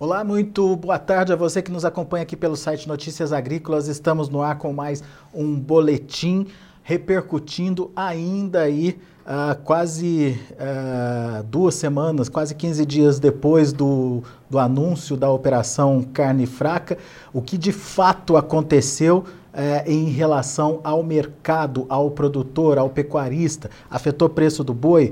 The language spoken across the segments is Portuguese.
Olá, muito boa tarde a você que nos acompanha aqui pelo site Notícias Agrícolas. Estamos no ar com mais um boletim repercutindo ainda aí quase 2 semanas, quase 15 dias depois do anúncio da Operação Carne Fraca, o que de fato aconteceu em relação ao mercado, ao produtor, ao pecuarista. Afetou o preço do boi,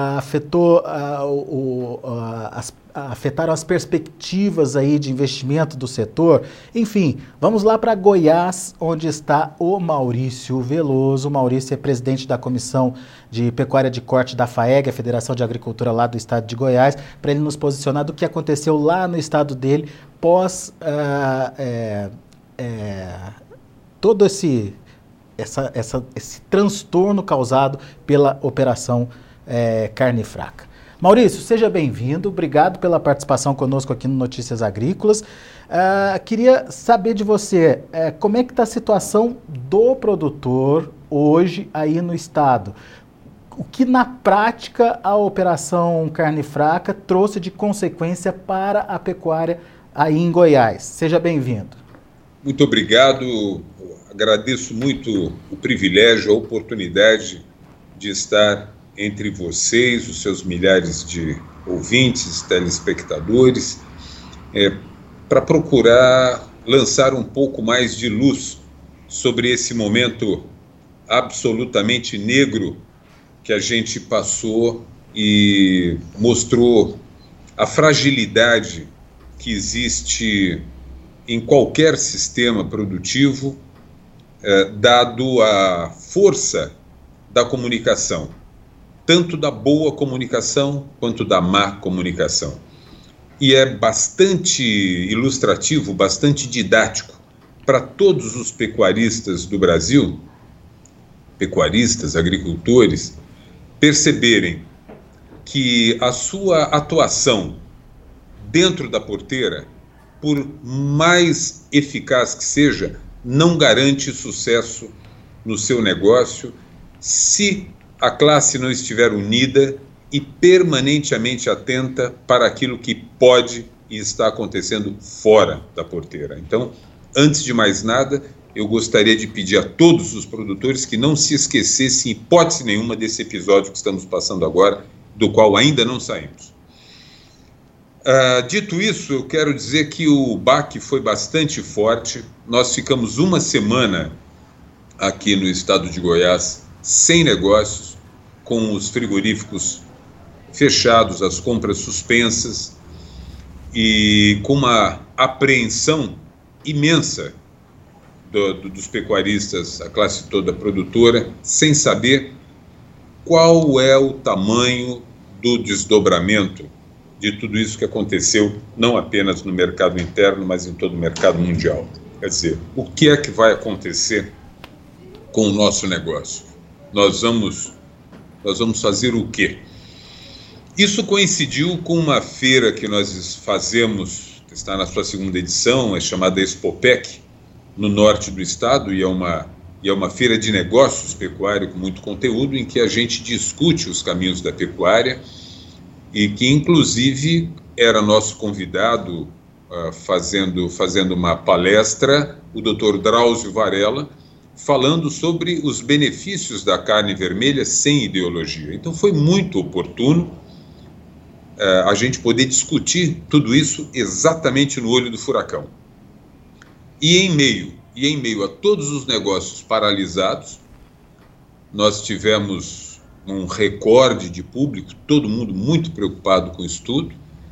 afetaram as perspectivas aí de investimento do setor. Enfim, vamos lá para Goiás, onde está o Maurício Veloso. O Maurício é presidente da Comissão de Pecuária de Corte da FAEG, a Federação de Agricultura lá do estado de Goiás, para ele nos posicionar do que aconteceu lá no estado dele pós todo esse transtorno causado pela Operação Carne Fraca. Maurício, seja bem-vindo, obrigado pela participação conosco aqui no Notícias Agrícolas. Queria saber de você, como é que está a situação do produtor hoje aí no estado? O que na prática a Operação Carne Fraca trouxe de consequência para a pecuária aí em Goiás? Seja bem-vindo. Muito obrigado, agradeço muito o privilégio, a oportunidade de estar entre vocês, os seus milhares de ouvintes, telespectadores, para procurar lançar um pouco mais de luz sobre esse momento absolutamente negro que a gente passou e mostrou a fragilidade que existe em qualquer sistema produtivo, dado a força da comunicação, tanto da boa comunicação quanto da má comunicação. E é bastante ilustrativo, bastante didático para todos os pecuaristas do Brasil, pecuaristas, agricultores, perceberem que a sua atuação dentro da porteira, por mais eficaz que seja, não garante sucesso no seu negócio se a classe não estiver unida e permanentemente atenta para aquilo que pode e está acontecendo fora da porteira. Então, antes de mais nada, eu gostaria de pedir a todos os produtores que não se esquecessem, em hipótese nenhuma, desse episódio que estamos passando agora, do qual ainda não saímos. Dito isso, eu quero dizer que o baque foi bastante forte. Nós ficamos uma semana aqui no estado de Goiás sem negócios, com os frigoríficos fechados, as compras suspensas e com uma apreensão imensa dos pecuaristas, a classe toda produtora, sem saber qual é o tamanho do desdobramento de tudo isso que aconteceu, não apenas no mercado interno, mas em todo o mercado mundial. Quer dizer, o que é que vai acontecer com o nosso negócio? Nós vamos fazer o quê? Isso coincidiu com uma feira que nós fazemos, que está na sua 2ª edição, é chamada Expopec, no norte do estado, e é uma feira de negócios pecuários com muito conteúdo, em que a gente discute os caminhos da pecuária, e que inclusive era nosso convidado fazendo uma palestra, o Dr. Drauzio Varela, falando sobre os benefícios da carne vermelha sem ideologia. Então foi muito oportuno a gente poder discutir tudo isso exatamente no olho do furacão. E em meio a todos os negócios paralisados, nós tivemos um recorde de público, todo mundo muito preocupado com isso tudo.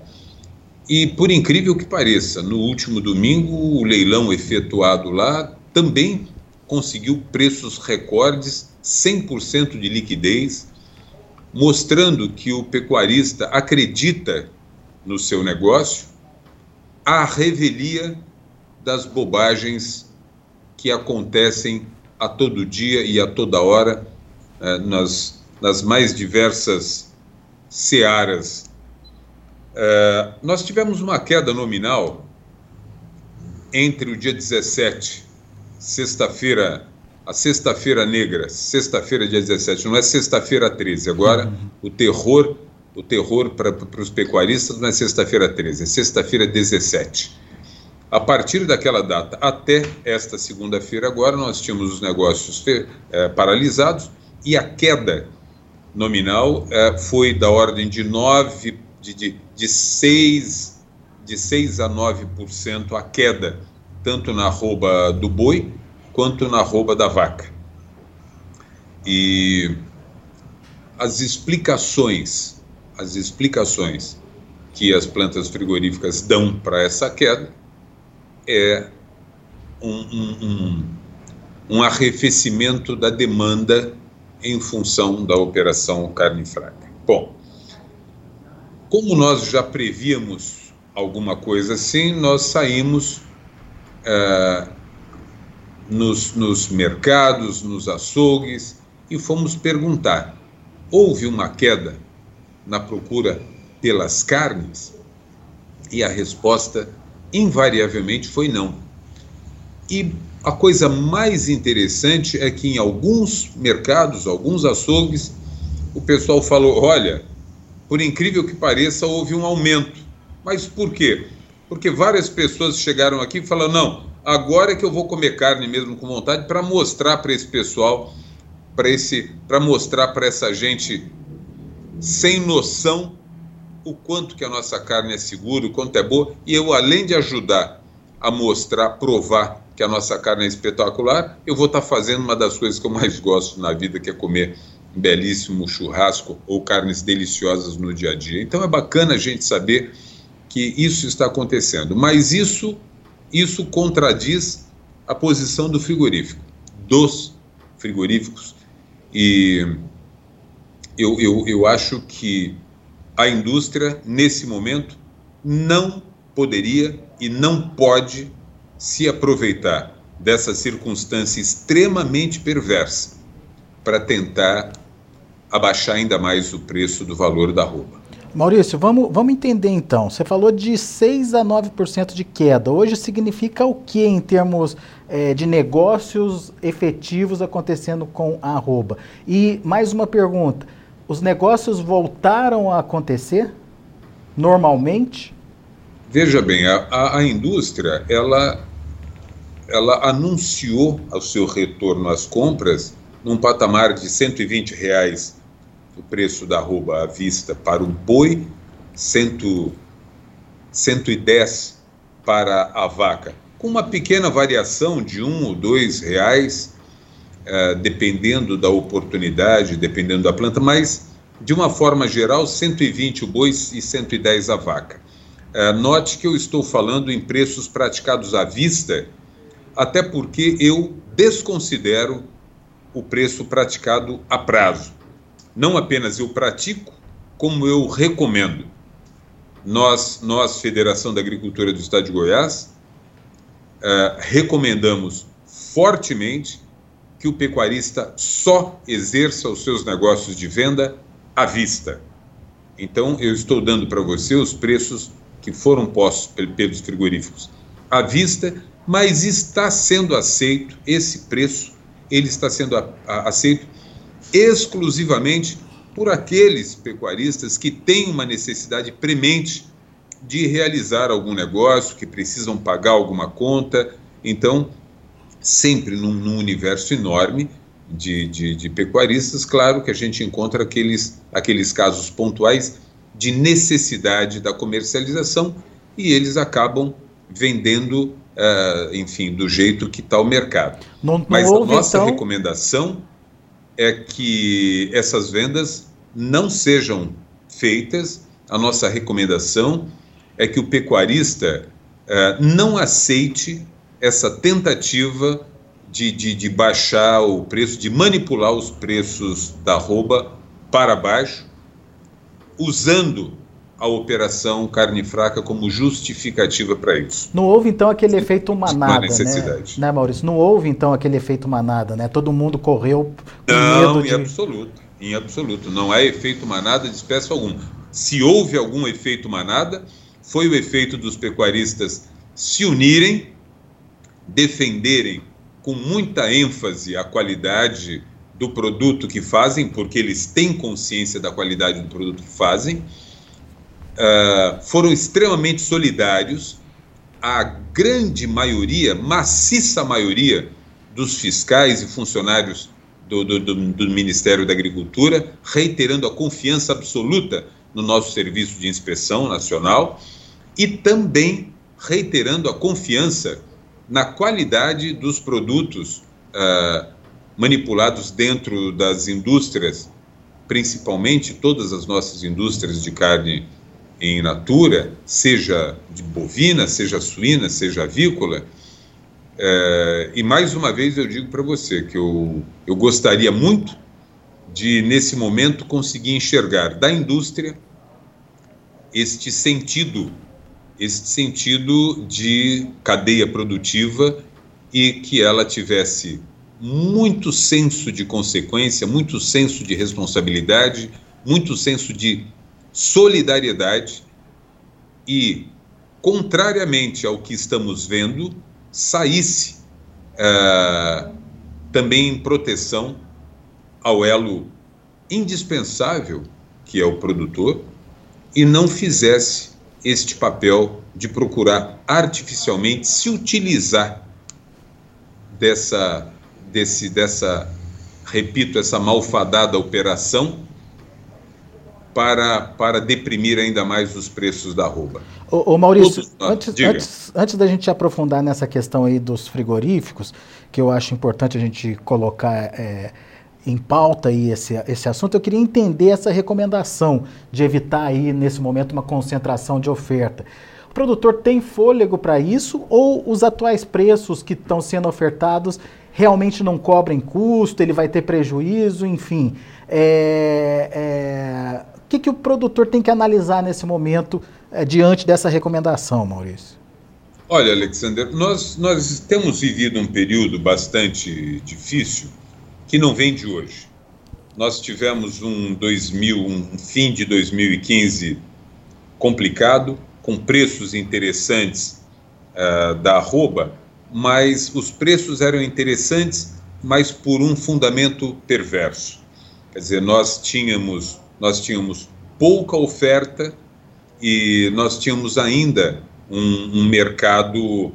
E, por incrível que pareça, no último domingo, o leilão efetuado lá também conseguiu preços recordes, 100% de liquidez, mostrando que o pecuarista acredita no seu negócio, à revelia das bobagens que acontecem a todo dia e a toda hora nas mais diversas searas. Nós tivemos uma queda nominal entre o dia 17, sexta-feira, a sexta-feira negra, sexta-feira dia 17, não é sexta-feira 13, agora o terror o terror para os pecuaristas na sexta-feira 13, sexta-feira 17. A partir daquela data até esta segunda-feira agora, nós tínhamos os negócios paralisados e a queda nominal foi da ordem de 6 a 9% a queda, tanto na arroba do boi quanto na arroba da vaca. E as explicações que as plantas frigoríficas dão para essa queda é um arrefecimento da demanda em função da operação carne fraca. Bom, como nós já prevíamos alguma coisa assim, nós saímos nos mercados, nos açougues e fomos perguntar: houve uma queda na procura pelas carnes? E a resposta invariavelmente foi não. E a coisa mais interessante é que em alguns mercados, alguns açougues, o pessoal falou: olha, por incrível que pareça, houve um aumento. Mas por quê? Porque várias pessoas chegaram aqui e falaram: não, agora é que eu vou comer carne mesmo com vontade, para mostrar para esse pessoal, para mostrar para essa gente sem noção o quanto que a nossa carne é segura, o quanto é boa. E eu, além de ajudar a mostrar, provar que a nossa carne é espetacular, eu vou estar fazendo uma das coisas que eu mais gosto na vida, que é comer um belíssimo churrasco ou carnes deliciosas no dia a dia. Então é bacana a gente saber que isso está acontecendo. Mas isso contradiz a posição do frigorífico, dos frigoríficos. E eu acho que a indústria, nesse momento, não poderia e não pode se aproveitar dessa circunstância extremamente perversa para tentar abaixar ainda mais o preço do valor da arroba. Maurício, vamos entender então. Você falou de 6 a 9% de queda. Hoje significa o que em termos de negócios efetivos acontecendo com a arroba? E mais uma pergunta: os negócios voltaram a acontecer normalmente? Veja bem, a indústria, ela anunciou o seu retorno às compras num patamar de R$120 o preço da arroba à vista para o boi, 110 para a vaca, com uma pequena variação de R$1 ou R$2, dependendo da oportunidade, dependendo da planta, mas de uma forma geral 120 o boi e 110 a vaca. Note que eu estou falando em preços praticados à vista, até porque eu desconsidero o preço praticado a prazo. Não apenas eu pratico, como eu recomendo. Nós, Federação da Agricultura do Estado de Goiás, recomendamos fortemente que o pecuarista só exerça os seus negócios de venda à vista. Então, eu estou dando para você os preços que foram postos pelos frigoríficos à vista, mas está sendo aceito, esse preço, ele está sendo aceito exclusivamente por aqueles pecuaristas que têm uma necessidade premente de realizar algum negócio, que precisam pagar alguma conta. Então, sempre num universo enorme de pecuaristas, claro que a gente encontra aqueles casos pontuais de necessidade da comercialização e eles acabam vendendo, enfim, do jeito que está o mercado. Mas a nossa recomendação é que essas vendas não sejam feitas. A nossa recomendação é que o pecuarista não aceite essa tentativa de baixar o preço, de manipular os preços da arroba para baixo, usando a operação carne fraca como justificativa para isso. Não houve, então, aquele efeito manada, necessidade. Né, Maurício? Não houve, então, aquele efeito manada, né? Todo mundo correu com medo de... Em absoluto. Não há efeito manada de espécie alguma. Se houve algum efeito manada, foi o efeito dos pecuaristas se unirem, defenderem com muita ênfase a qualidade do produto que fazem, porque eles têm consciência da qualidade do produto que fazem, foram extremamente solidários. A grande maioria, maciça maioria dos fiscais e funcionários do Ministério da Agricultura, reiterando a confiança absoluta no nosso Serviço de Inspeção Nacional e também reiterando a confiança na qualidade dos produtos manipulados dentro das indústrias, principalmente todas as nossas indústrias de carne in natura, seja de bovina, seja suína, seja avícola. E mais uma vez eu digo para você que eu gostaria muito de, nesse momento, conseguir enxergar da indústria este sentido de cadeia produtiva e que ela tivesse muito senso de consequência, muito senso de responsabilidade, muito senso de solidariedade e, contrariamente ao que estamos vendo, saísse também em proteção ao elo indispensável, que é o produtor, e não fizesse este papel de procurar artificialmente se utilizar repito, essa malfadada operação para deprimir ainda mais os preços da arroba. Ô Maurício, antes da gente aprofundar nessa questão aí dos frigoríficos, que eu acho importante a gente colocar em pauta aí esse assunto, eu queria entender essa recomendação de evitar aí, nesse momento, uma concentração de oferta. O produtor tem fôlego para isso ou os atuais preços que estão sendo ofertados realmente não cobrem custo, ele vai ter prejuízo, enfim. O que o produtor tem que analisar nesse momento diante dessa recomendação, Maurício? Olha, Alexander, nós temos vivido um período bastante difícil que não vem de hoje. Nós tivemos um fim de 2015 complicado, com preços interessantes da arroba, mas os preços eram interessantes, mas por um fundamento perverso. Quer dizer, nós tínhamos pouca oferta e nós tínhamos ainda um mercado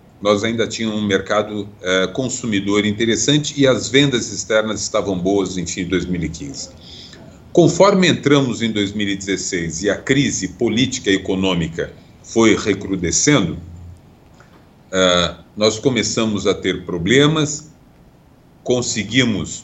consumidor interessante e as vendas externas estavam boas, enfim, em 2015. Conforme entramos em 2016 e a crise política e econômica foi recrudescendo, nós começamos a ter problemas, conseguimos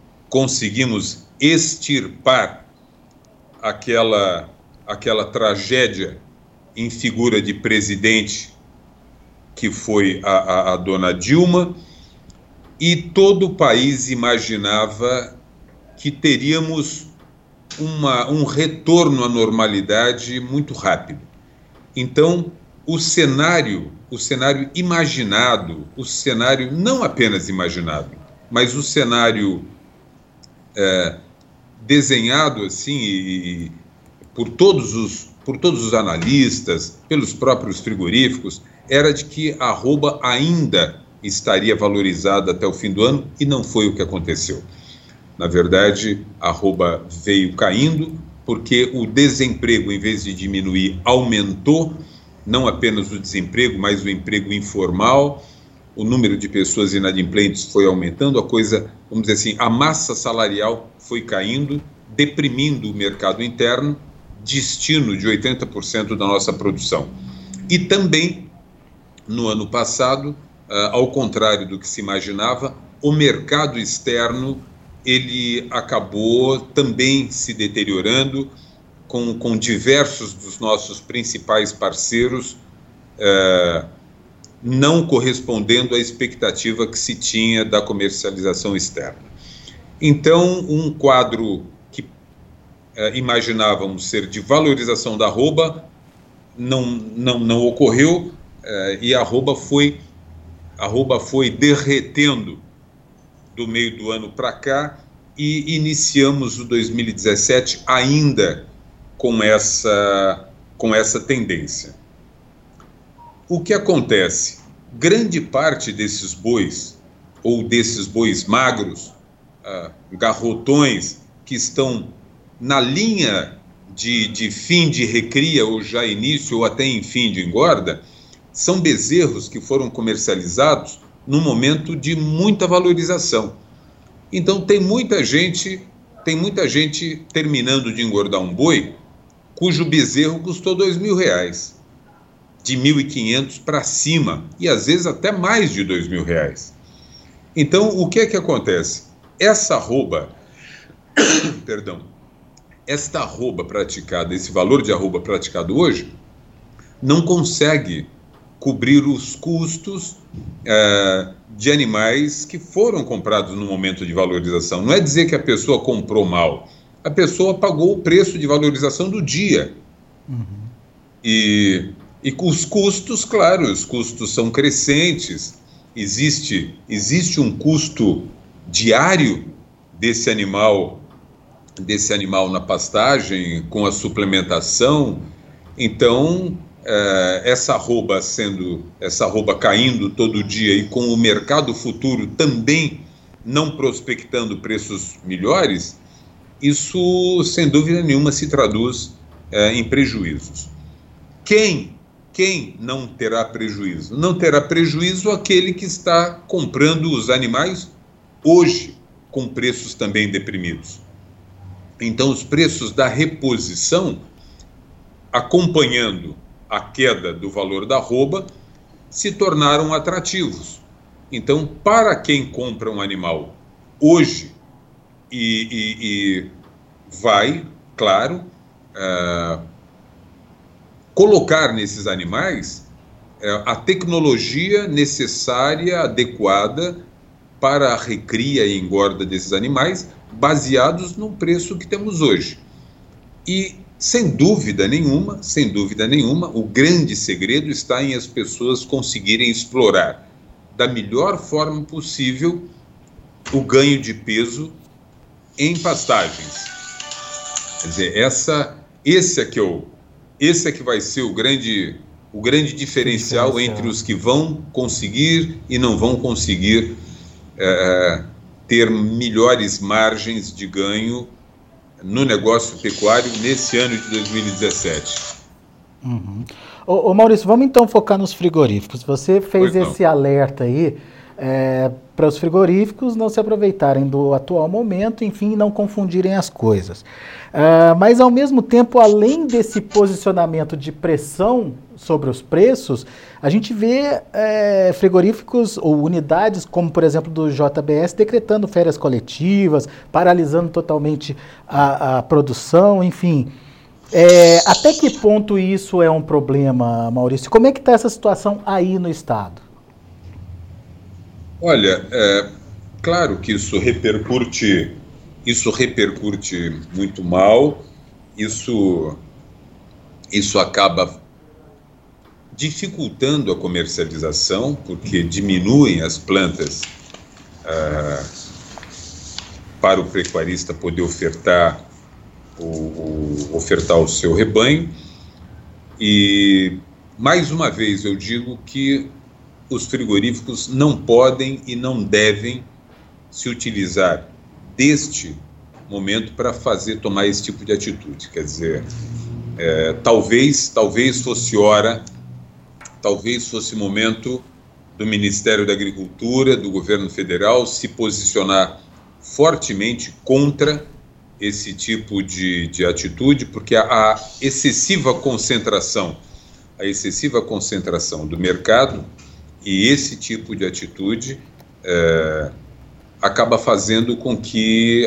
extirpar aquela tragédia em figura de presidente que foi a dona Dilma, e todo o país imaginava que teríamos um retorno à normalidade muito rápido. Então, o cenário imaginado, o cenário não apenas imaginado, mas o cenário desenhado assim por todos os analistas, pelos próprios frigoríficos, era de que a arroba ainda estaria valorizada até o fim do ano, e não foi o que aconteceu. Na verdade, a arroba veio caindo, porque o desemprego, em vez de diminuir, aumentou, não apenas o desemprego, mas o emprego informal, o número de pessoas inadimplentes foi aumentando, vamos dizer assim, a massa salarial foi caindo, deprimindo o mercado interno, destino de 80% da nossa produção. E também, no ano passado, ao contrário do que se imaginava, o mercado externo ele acabou também se deteriorando, com diversos dos nossos principais parceiros não correspondendo à expectativa que se tinha da comercialização externa. Então, um quadro que imaginávamos ser de valorização da arroba não ocorreu, e a arroba foi derretendo do meio do ano para cá, e iniciamos o 2017 ainda com essa tendência. O que acontece? Grande parte desses bois, ou desses bois magros, garrotões que estão na linha de fim de recria, ou já início, ou até em fim de engorda, são bezerros que foram comercializados num momento de muita valorização. Então tem muita gente terminando de engordar um boi cujo bezerro custou R$2.000, de R$1.500 para cima, e às vezes até mais de R$2.000. Então, o que é que acontece? Esta arroba praticada, esse valor de arroba praticado hoje, não consegue cobrir os custos de animais que foram comprados no momento de valorização. Não é dizer que a pessoa comprou mal, a pessoa pagou o preço de valorização do dia. Uhum. E com os custos, claro, os custos são crescentes, existe um custo diário desse animal na pastagem, com a suplementação. Então, essa arroba caindo todo dia e com o mercado futuro também não prospectando preços melhores, isso, sem dúvida nenhuma, se traduz em prejuízos. Quem não terá prejuízo? Não terá prejuízo aquele que está comprando os animais hoje, com preços também deprimidos. Então, os preços da reposição, acompanhando a queda do valor da arroba, se tornaram atrativos. Então, para quem compra um animal hoje e vai, claro, colocar nesses animais a tecnologia necessária, adequada para a recria e engorda desses animais, baseados no preço que temos hoje. E, sem dúvida nenhuma, o grande segredo está em as pessoas conseguirem explorar da melhor forma possível o ganho de peso em pastagens. Quer dizer, esse é que vai ser o grande diferencial entre os que vão conseguir e não vão conseguir ter melhores margens de ganho no negócio pecuário nesse ano de 2017. Uhum. Ô Maurício, vamos então focar nos frigoríficos. Você fez esse alerta aí para os frigoríficos não se aproveitarem do atual momento, enfim, não confundirem as coisas. Mas, ao mesmo tempo, além desse posicionamento de pressão sobre os preços, a gente vê frigoríficos ou unidades, como, por exemplo, do JBS, decretando férias coletivas, paralisando totalmente a produção, enfim. Até que ponto isso é um problema, Maurício? Como é que está essa situação aí no estado? Olha, claro que isso repercute muito mal, isso acaba dificultando a comercialização, porque diminuem as plantas para o pecuarista poder ofertar o seu rebanho. E, mais uma vez, eu digo que os frigoríficos não podem e não devem se utilizar deste momento para tomar esse tipo de atitude. Quer dizer, talvez fosse hora, talvez fosse momento do Ministério da Agricultura, do governo federal, se posicionar fortemente contra esse tipo de atitude, porque a excessiva concentração do mercado e esse tipo de atitude acaba fazendo com que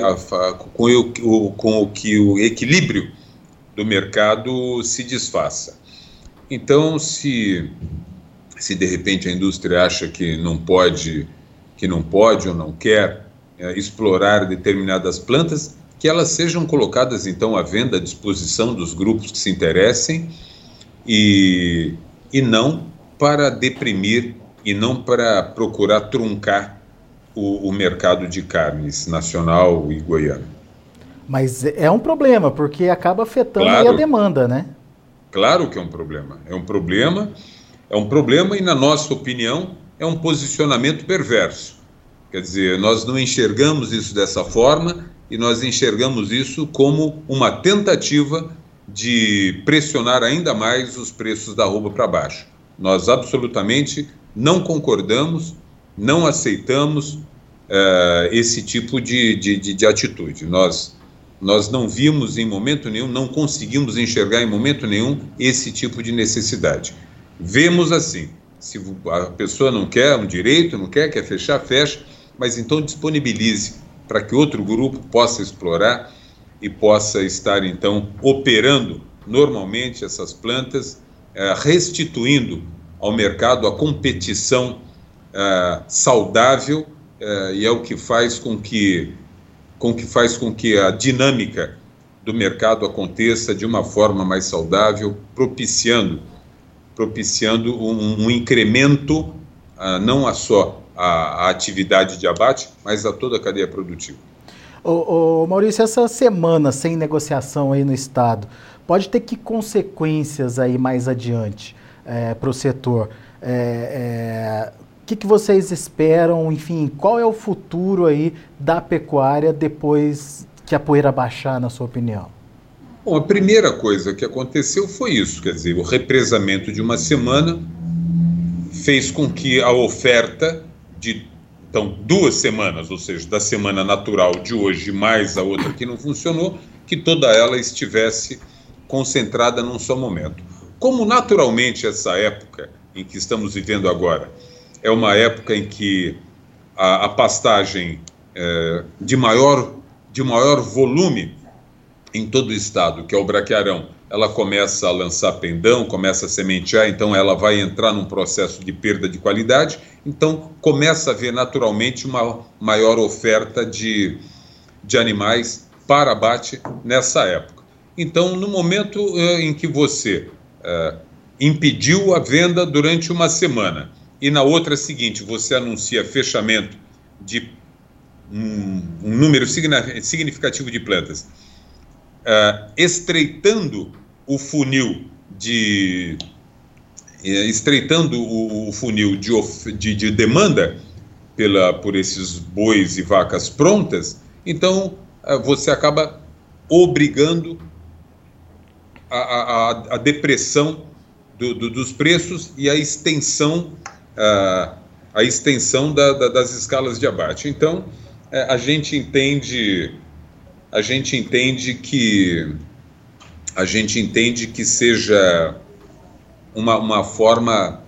o equilíbrio do mercado se desfaça. Então, se de repente a indústria acha que não pode ou não quer explorar determinadas plantas, que elas sejam colocadas então à venda, à disposição dos grupos que se interessem, e não para deprimir e não para procurar truncar o mercado de carnes nacional e goiano. Mas é um problema, porque acaba afetando aí a demanda, né? Claro que é um problema. É um problema e, na nossa opinião, é um posicionamento perverso. Quer dizer, nós não enxergamos isso dessa forma e nós enxergamos isso como uma tentativa de pressionar ainda mais os preços da arroba para baixo. Nós absolutamente não concordamos, não aceitamos esse tipo de atitude. Nós não vimos em momento nenhum, não conseguimos enxergar em momento nenhum esse tipo de necessidade. Vemos assim, se a pessoa não quer um direito, não quer fechar, fecha, mas então disponibilize para que outro grupo possa explorar e possa estar então operando normalmente essas plantas, restituindo ao mercado a competição saudável, e é o que faz com que a dinâmica do mercado aconteça de uma forma mais saudável, propiciando um incremento, não só a atividade de abate, mas a toda a cadeia produtiva. Ô Maurício, essa semana sem negociação aí no Estado, pode ter que consequências aí mais adiante para o setor? O que vocês esperam? Enfim, qual é o futuro aí da pecuária depois que a poeira baixar, na sua opinião? Bom, a primeira coisa que aconteceu foi isso, quer dizer, o represamento de uma semana fez com que a oferta de, então, 2 semanas, ou seja, da semana natural de hoje mais a outra que não funcionou, que toda ela estivesse concentrada num só momento. Como naturalmente essa época em que estamos vivendo agora é uma época em que a pastagem de maior volume em todo o estado, que é o braquiarão, ela começa a lançar pendão, começa a sementear, então ela vai entrar num processo de perda de qualidade, então começa a haver naturalmente uma maior oferta de animais para abate nessa época. Então, no momento em que você impediu a venda durante uma semana e na outra seguinte você anuncia fechamento de um número significativo de plantas, estreitando o funil de demanda por esses bois e vacas prontas, então você acaba obrigando a depressão dos preços e a extensão das escalas de abate. Então, a gente entende que seja uma forma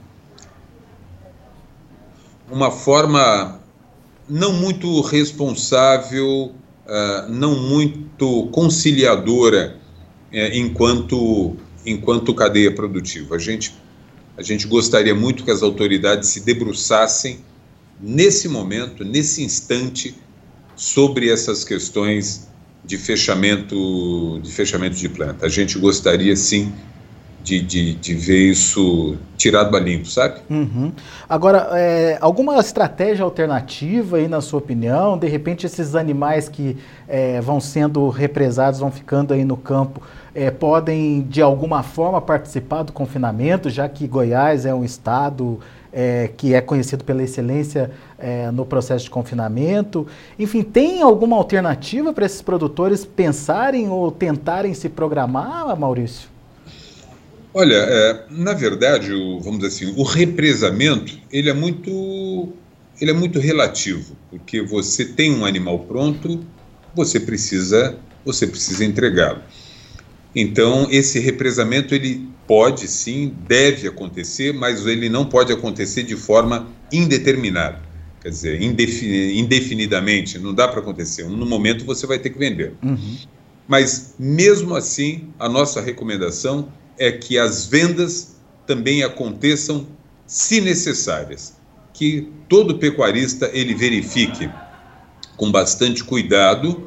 não muito responsável, não muito conciliadora enquanto cadeia produtiva. A gente gostaria muito que as autoridades se debruçassem nesse momento, nesse instante, sobre essas questões de fechamento de planta. A gente gostaria, sim, de ver isso tirado a limpo, sabe? Uhum. Agora, alguma estratégia alternativa aí, na sua opinião? De repente, esses animais que vão sendo represados, vão ficando aí no campo, podem, de alguma forma, participar do confinamento, já que Goiás é um estado que é conhecido pela excelência no processo de confinamento. Enfim, tem alguma alternativa para esses produtores pensarem ou tentarem se programar, Maurício? Olha, na verdade, vamos dizer assim, o represamento ele é muito relativo, porque você tem um animal pronto, você precisa entregá-lo. Então, esse represamento ele pode sim, deve acontecer, mas ele não pode acontecer de forma indeterminada. Quer dizer, indefinidamente, não dá para acontecer. No momento você vai ter que vender. Uhum. Mas, mesmo assim, a nossa recomendação é que as vendas também aconteçam, se necessárias. Que todo pecuarista ele verifique com bastante cuidado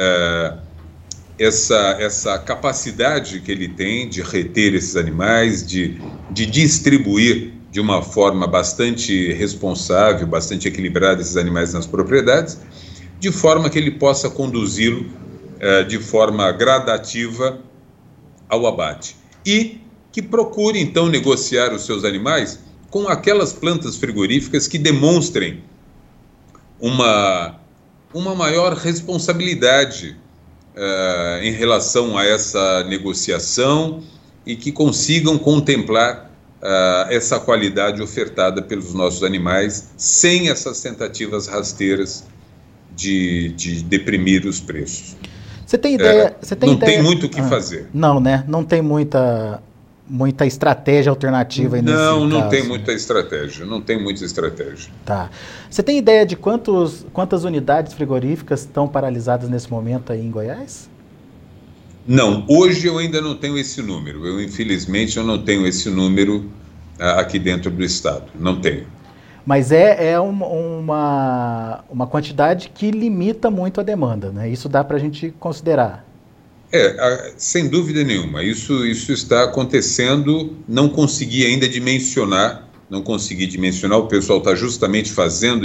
essa capacidade que ele tem de reter esses animais, de distribuir de uma forma bastante responsável, bastante equilibrada esses animais nas propriedades, de forma que ele possa conduzi-lo de forma gradativa ao abate. E que procure, então, negociar os seus animais com aquelas plantas frigoríficas que demonstrem uma maior responsabilidade em relação a essa negociação e que consigam contemplar essa qualidade ofertada pelos nossos animais sem essas tentativas rasteiras de deprimir os preços. Você tem ideia? Tem muito o que fazer. Não, né? Não tem muita estratégia alternativa aí nesse caso. Não tem muita estratégia. Não tem muita estratégia. Tá. Você tem ideia de quantas unidades frigoríficas estão paralisadas nesse momento aí em Goiás? Não, hoje eu ainda não tenho esse número. Infelizmente, eu não tenho esse número aqui dentro do estado. Não tenho. Mas é uma quantidade que limita muito a demanda, né? Isso dá para a gente considerar. Sem dúvida nenhuma. Isso está acontecendo. Não consegui ainda dimensionar. O pessoal está justamente fazendo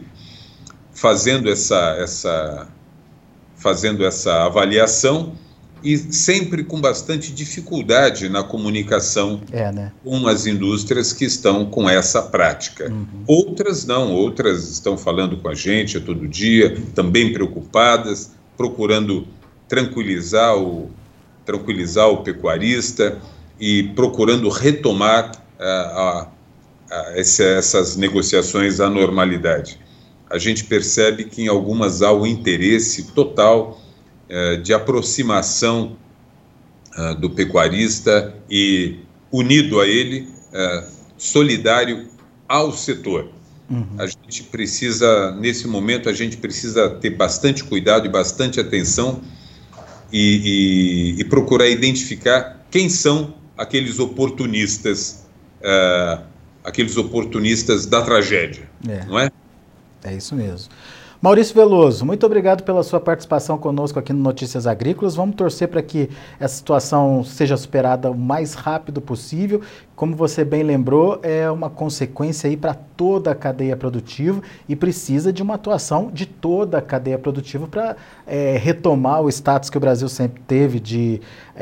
essa avaliação e sempre com bastante dificuldade na comunicação com as indústrias que estão com essa prática. Uhum. Outras não, outras estão falando com a gente todo dia, também preocupadas, procurando tranquilizar o pecuarista e procurando retomar essas negociações à normalidade. A gente percebe que em algumas há o interesse total de aproximação do pecuarista e unido a ele, solidário ao setor. Uhum. A gente precisa, nesse momento, ter bastante cuidado e bastante atenção e procurar identificar quem são aqueles oportunistas da tragédia, não é? É isso mesmo. Maurício Veloso, muito obrigado pela sua participação conosco aqui no Notícias Agrícolas. Vamos torcer para que essa situação seja superada o mais rápido possível. Como você bem lembrou, é uma consequência aí para toda a cadeia produtiva e precisa de uma atuação de toda a cadeia produtiva para retomar o status que o Brasil sempre teve de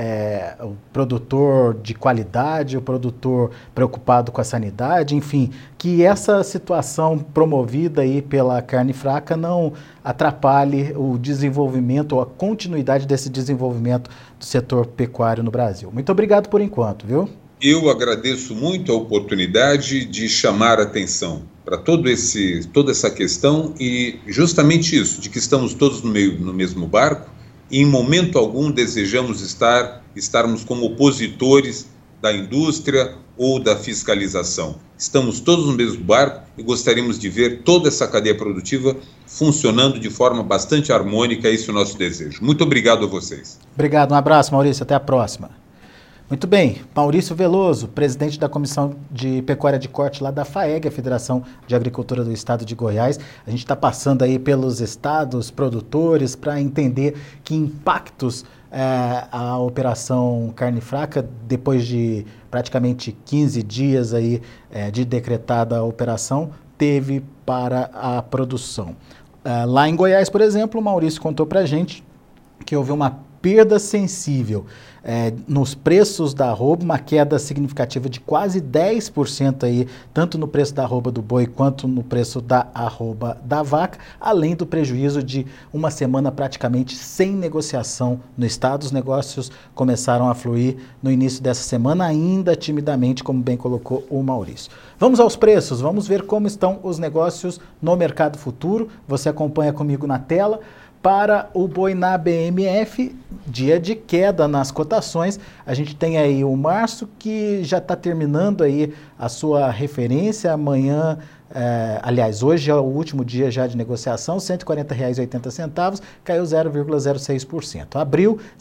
o produtor de qualidade, o produtor preocupado com a sanidade, enfim, que essa situação promovida aí pela carne fraca não atrapalhe o desenvolvimento ou a continuidade desse desenvolvimento do setor pecuário no Brasil. Muito obrigado por enquanto, viu? Eu agradeço muito a oportunidade de chamar a atenção para toda essa questão e justamente isso, de que estamos todos no mesmo barco e em momento algum desejamos estarmos como opositores da indústria ou da fiscalização. Estamos todos no mesmo barco e gostaríamos de ver toda essa cadeia produtiva funcionando de forma bastante harmônica, esse é o nosso desejo. Muito obrigado a vocês. Obrigado, um abraço, Maurício, até a próxima. Muito bem, Maurício Veloso, presidente da Comissão de Pecuária de Corte lá da FAEG, a Federação de Agricultura do Estado de Goiás. A gente está passando aí pelos estados produtores para entender que impactos a operação carne fraca, depois de praticamente 15 dias aí, de decretada a operação, teve para a produção. Lá em Goiás, por exemplo, o Maurício contou para a gente que houve uma perda sensível nos preços da arroba, uma queda significativa de quase 10% aí, tanto no preço da arroba do boi quanto no preço da arroba da vaca, além do prejuízo de uma semana praticamente sem negociação no estado. Os negócios começaram a fluir no início dessa semana, ainda timidamente, como bem colocou o Maurício. Vamos aos preços, vamos ver como estão os negócios no mercado futuro. Você acompanha comigo na tela. Para o boi na BMF, dia de queda nas cotações, a gente tem aí o março que já está terminando aí a sua referência, amanhã, aliás, hoje é o último dia já de negociação, R$ 140,80, caiu 0,06%. Abril, R$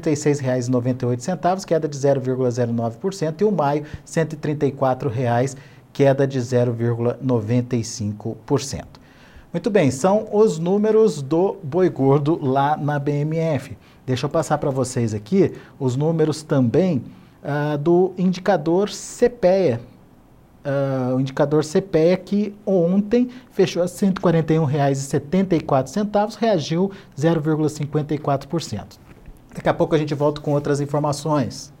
136,98, queda de 0,09%, e o maio, R$ 134,00, queda de 0,95%. Muito bem, são os números do boi gordo lá na BMF. Deixa eu passar para vocês aqui os números também do indicador CPEA. O indicador CPEA que ontem fechou a R$ 141,74, reagiu 0,54%. Daqui a pouco a gente volta com outras informações.